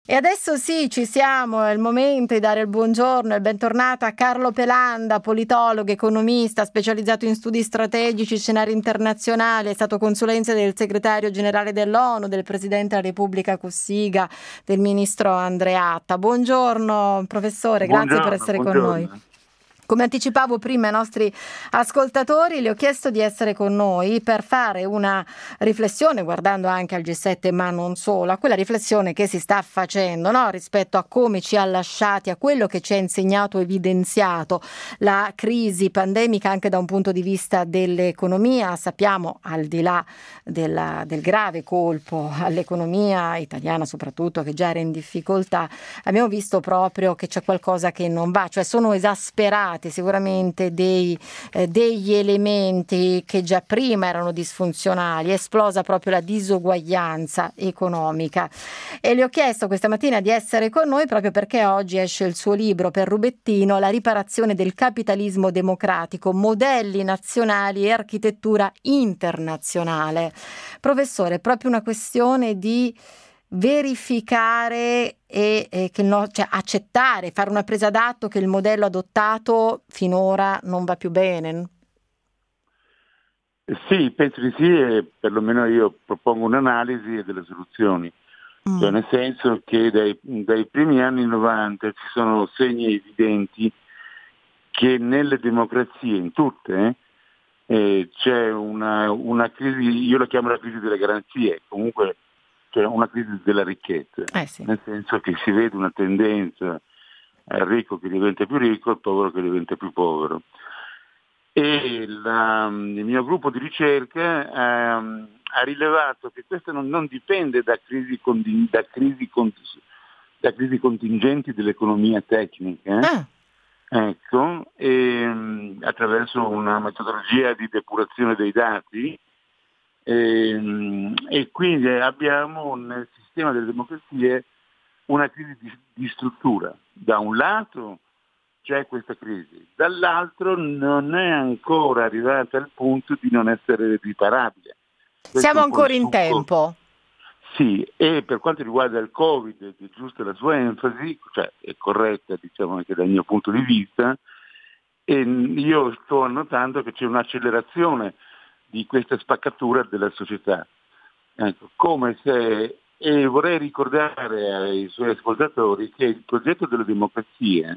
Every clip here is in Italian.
E adesso sì, ci siamo, è il momento di dare il buongiorno e il bentornato a Carlo Pelanda, politologo, economista, specializzato in studi strategici, scenari internazionali, è stato consulente del segretario generale dell'ONU, del Presidente della Repubblica Cossiga, del Ministro Andreatta. Buongiorno professore, grazie per Buongiorno, essere con noi. buongiorno. Come anticipavo prima ai nostri ascoltatori, le ho chiesto di essere con noi per fare una riflessione, guardando anche al G7, ma non solo, a quella riflessione che si sta facendo, no? Rispetto a come ci ha lasciati, a quello che ci ha insegnato, evidenziato la crisi pandemica anche da un punto di vista dell'economia. Sappiamo, al di là del grave colpo all'economia italiana soprattutto, che già era in difficoltà, abbiamo visto proprio che c'è qualcosa che non va, cioè sono esasperati sicuramente degli elementi che già prima erano disfunzionali, è esplosa proprio la disuguaglianza economica. E le ho chiesto questa mattina di essere con noi proprio perché oggi esce il suo libro per Rubettino, La riparazione del capitalismo democratico, modelli nazionali e architettura internazionale. Professore, è proprio una questione di verificare e che cioè accettare, fare una presa d'atto che il modello adottato finora non va più bene? Sì, penso di sì, e perlomeno io propongo un'analisi e delle soluzioni, cioè Mm. nel senso che dai primi anni 90 ci sono segni evidenti che nelle democrazie, in tutte, c'è una crisi, io la chiamo la crisi delle garanzie, comunque c'è una crisi della ricchezza, Sì. nel senso che si vede una tendenza al ricco che diventa più ricco, al povero che diventa più povero. E il mio gruppo di ricerca ha rilevato che questo non dipende da crisi contingenti dell'economia tecnica, Ah, ecco, attraverso una metodologia di depurazione dei dati, e quindi abbiamo nel sistema delle democrazie una crisi di struttura. Da un lato c'è questa crisi, dall'altro non è ancora arrivata al punto di non essere riparabile. Questo è siamo un po' il ancora in succo. tempo. Sì, e per quanto riguarda il Covid, è giusta la sua enfasi, cioè è corretta diciamo anche dal mio punto di vista, e io sto annotando che c'è un'accelerazione di questa spaccatura della società. Ecco, come se, e vorrei ricordare ai suoi ascoltatori che il progetto della democrazia,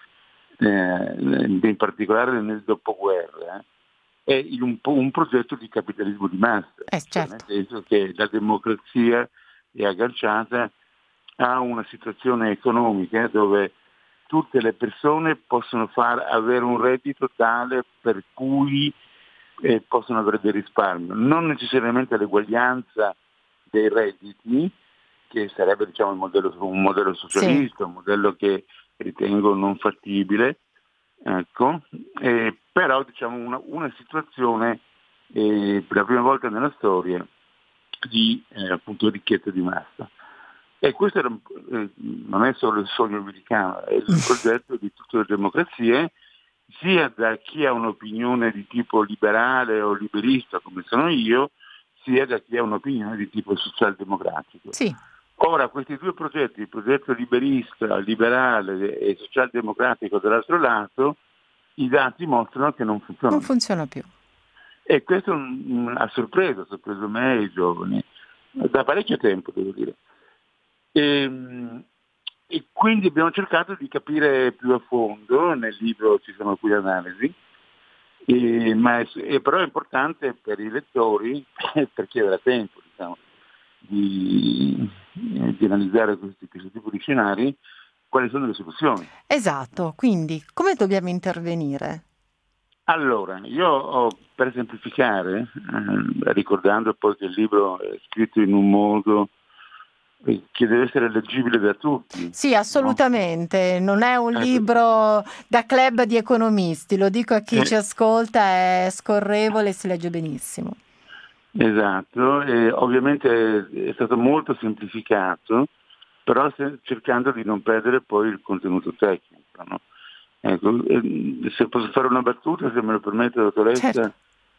in particolare nel dopoguerra, è un progetto di capitalismo di massa, cioè nel Certo. senso che la democrazia è agganciata a una situazione economica dove tutte le persone possono avere un reddito tale per cui possono avere dei risparmi, non necessariamente l'eguaglianza dei redditi, che sarebbe diciamo, un modello Sì. socialista, un modello che ritengo non fattibile, ecco, però diciamo una situazione per la prima volta nella storia di appunto ricchezza di massa. E questo non è solo il sogno americano, è il progetto di tutte le democrazie, sia da chi ha un'opinione di tipo liberale o liberista come sono io, sia da chi ha un'opinione di tipo socialdemocratico. Sì, Ora questi due progetti, il progetto liberista, liberale e socialdemocratico dall'altro lato, i dati mostrano che non non funzionano. funziona più. E questo ha sorpreso me e i giovani, da parecchio tempo devo dire. E quindi abbiamo cercato di capire più a fondo, nel libro ci sono alcune analisi, però è importante per i lettori, per chi avrà tempo diciamo, di analizzare questo tipo di scenari, quali sono le soluzioni. Esatto, quindi come dobbiamo intervenire? Allora, per semplificare, ricordando poi che il libro è scritto in un modo che deve essere leggibile da tutti, Sì, no? assolutamente, non è un Ecco, libro da club di economisti, lo dico a chi ci eh, ascolta, è scorrevole e si legge benissimo. esatto, e ovviamente è stato molto semplificato, però cercando di non perdere poi il contenuto tecnico. No? Ecco, se posso fare una battuta, se me lo permette, Certo. dottoressa,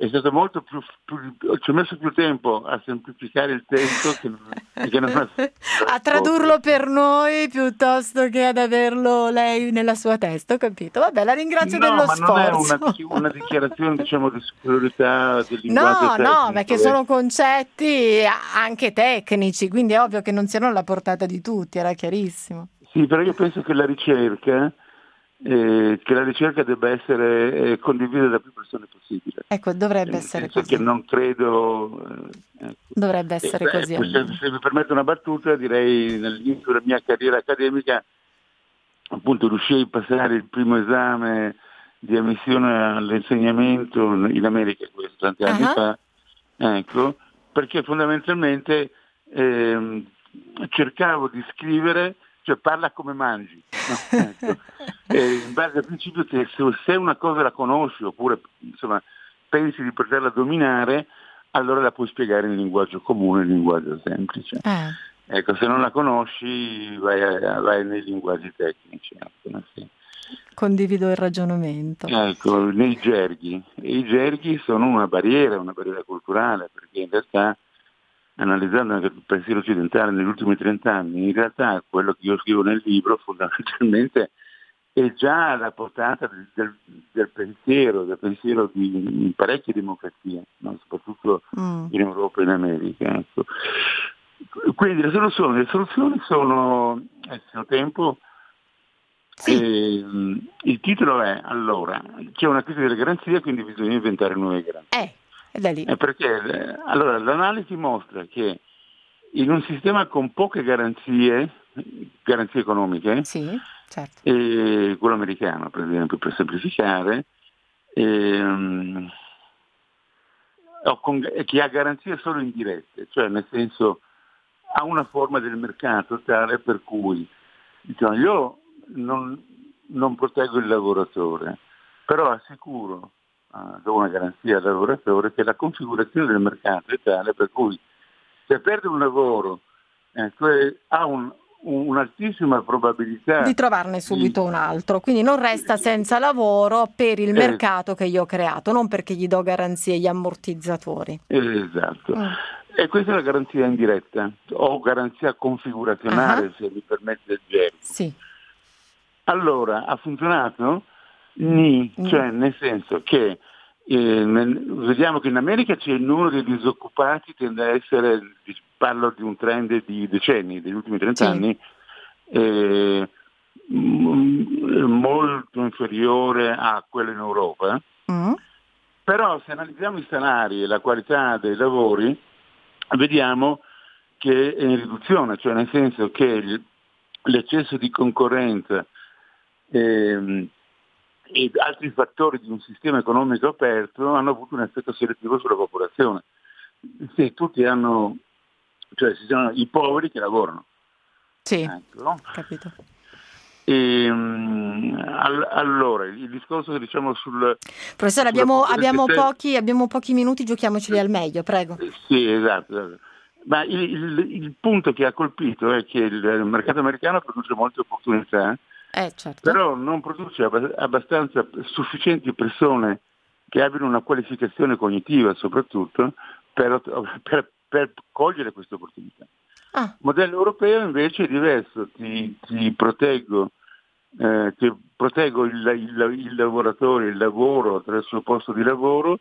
è stato molto ci ho messo più tempo a semplificare il testo che non a tradurlo per noi piuttosto che ad averlo lei nella sua testa, ho capito. Vabbè, la ringrazio No, dello ma non è sforzo. una dichiarazione, diciamo, di superiorità del linguaggio tecnico. No, perché sono concetti anche tecnici, quindi è ovvio che non siano alla portata di tutti, era chiarissimo. Sì, però io penso che la ricerca debba essere condivisa da più persone possibile. Ecco, dovrebbe Nel essere senso che così. non credo... ecco. Dovrebbe essere così almeno. Se mi permette una battuta, direi nell'inizio della mia carriera accademica, appunto riuscii a passare il primo esame di ammissione all'insegnamento in America, questo tanti anni fa, ecco, perché fondamentalmente cercavo di scrivere, cioè parla come mangi, no? Ecco. In base al principio che se una cosa la conosci oppure insomma pensi di poterla dominare, allora la puoi spiegare in linguaggio comune, in linguaggio semplice. Ecco, se non la conosci vai nei linguaggi tecnici. Ecco, sì. Condivido il ragionamento. Ecco, nei gerghi. E i gerghi sono una barriera culturale, perché in realtà, analizzando anche il pensiero occidentale negli ultimi 30 anni, in realtà quello che io scrivo nel libro fondamentalmente è già alla portata del pensiero di parecchie democrazie, no? Soprattutto in Europa e in America. Ecco. Quindi le soluzioni sono, se ho tempo, sì. Il titolo è, allora, c'è una crisi delle garanzie, quindi bisogna inventare nuove garanzie. È da lì. Perché allora l'analisi mostra che in un sistema con poche garanzie economiche, sì, certo. Quello americano per esempio, per semplificare, che ha garanzie solo indirette, cioè nel senso ha una forma del mercato tale per cui diciamo, io non proteggo il lavoratore, però assicuro, do una garanzia al lavoratore che la configurazione del mercato è tale per cui se perde un lavoro ha un'altissima probabilità di trovarne subito un altro, quindi non resta senza lavoro per il mercato che io ho creato, non perché gli do garanzie, gli ammortizzatori. Esatto. E questa è la garanzia indiretta o garanzia configurazionale, se mi permette il gergo. Sì. Allora, ha funzionato? Cioè nel senso che vediamo che in America c'è il numero dei disoccupati tende a essere, parlo di un trend di decenni, degli ultimi 30 anni, molto inferiore a quello in Europa. Però se analizziamo i salari e la qualità dei lavori, vediamo che è in riduzione, cioè nel senso che l'eccesso di concorrenza e altri fattori di un sistema economico aperto hanno avuto un effetto selettivo sulla popolazione. Se tutti hanno, cioè ci sono i poveri che lavorano. Sì, capito. Allora, il discorso diciamo sul... Professore, abbiamo pochi minuti, giochiamoceli al meglio, prego. Sì, esatto. Ma il punto che ha colpito è che il mercato americano produce molte opportunità, certo. però non produce abbastanza sufficienti persone che abbiano una qualificazione cognitiva soprattutto per cogliere queste opportunità. Il modello europeo invece è diverso, ti proteggo il lavoratore, il lavoro attraverso il posto di lavoro,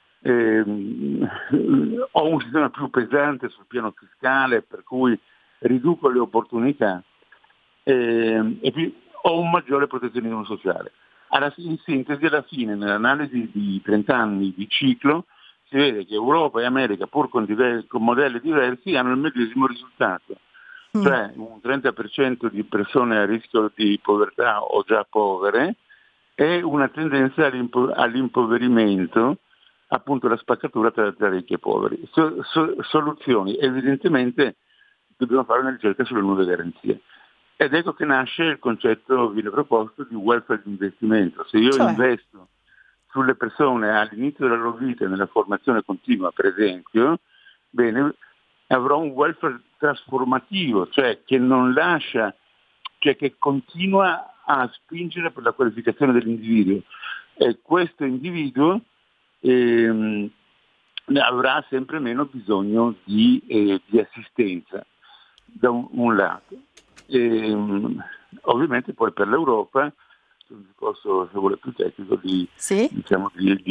ho un sistema più pesante sul piano fiscale per cui riduco le opportunità e più, ho un maggiore protezionismo sociale. In sintesi, alla fine, nell'analisi di 30 anni di ciclo, si vede che Europa e America, pur con modelli diversi, hanno il medesimo risultato, cioè un 30% di persone a rischio di povertà o già povere e una tendenza all'impoverimento, appunto la spaccatura tra ricchi e poveri. Soluzioni, evidentemente dobbiamo fare una ricerca sulle nuove garanzie. Ed ecco che nasce il concetto, viene proposto, di welfare di investimento. Se io investo sulle persone all'inizio della loro vita nella formazione continua, per esempio, bene, avrò un welfare trasformativo, cioè che non lascia, cioè che continua a spingere per la qualificazione dell'individuo. E questo individuo avrà sempre meno bisogno di assistenza da un lato. Ovviamente poi per l'Europa un discorso, se vuole, più tecnico sì? diciamo,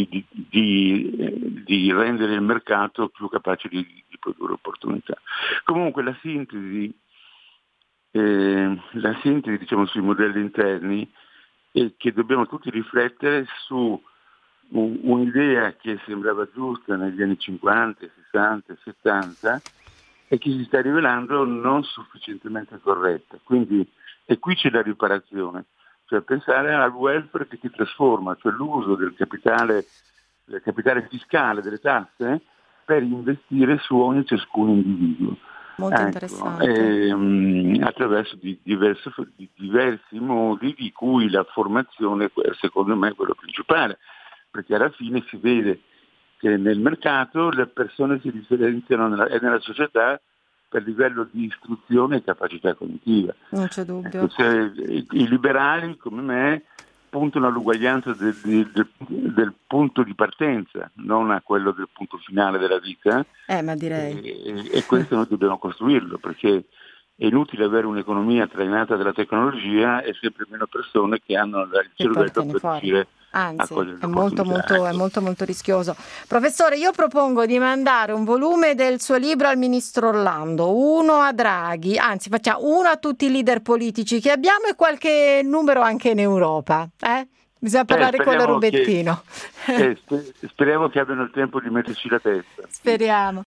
di rendere il mercato più capace di produrre opportunità. Comunque la sintesi diciamo, sui modelli interni è che dobbiamo tutti riflettere su un'idea che sembrava giusta negli anni 50, 60, 70 e che si sta rivelando non sufficientemente corretta. Quindi, e qui c'è la riparazione, cioè pensare al welfare che si trasforma, cioè l'uso del capitale fiscale, delle tasse, per investire su ogni ciascun individuo. Molto interessante. Attraverso diversi modi, di cui la formazione, secondo me, è quello principale, perché alla fine si vede che nel mercato le persone si differenziano nella società per livello di istruzione e capacità cognitiva. Non c'è dubbio. I liberali, come me, puntano all'uguaglianza del punto di partenza, non a quello del punto finale della vita. Ma direi. E questo noi dobbiamo costruirlo, perché è inutile avere un'economia trainata dalla tecnologia e sempre meno persone che hanno il cervello per riuscire a cogliere l'opportunità. È molto rischioso. Professore, io propongo di mandare un volume del suo libro al ministro Orlando, uno a Draghi, anzi facciamo uno a tutti i leader politici che abbiamo e qualche numero anche in Europa. Bisogna parlare con il rubettino. Speriamo che abbiano il tempo di metterci la testa. Speriamo.